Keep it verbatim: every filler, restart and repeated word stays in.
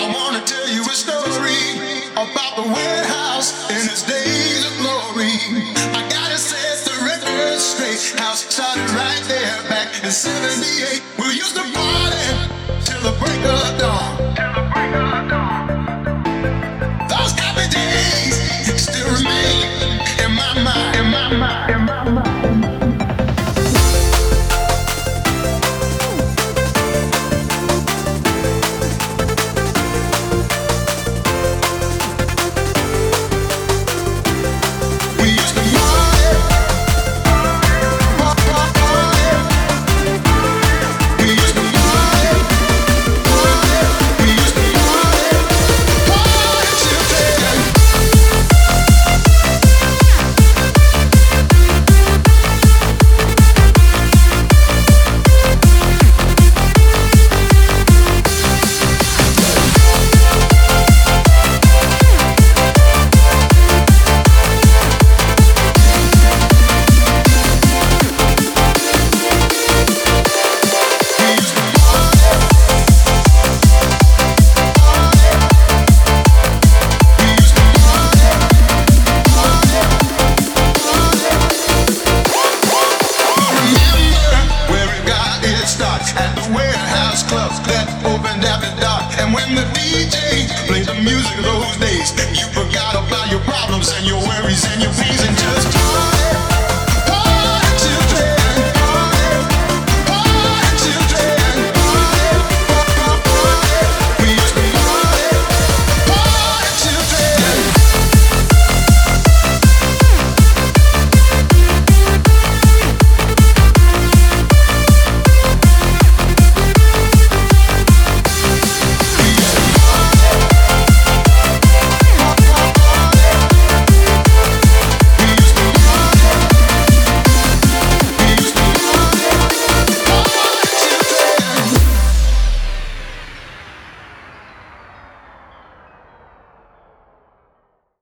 I wanna tell you a story about the warehouse in its days of glory. I gotta set the record straight. House started right there back in seventy-eight. We used to party till the break of dawn. Those happy days still remain in my mind, in my mind, in my mind. At the warehouse clubs that opened after dark. And when the D J played the music of those days, you forgot about your problems and your worries and your pains and just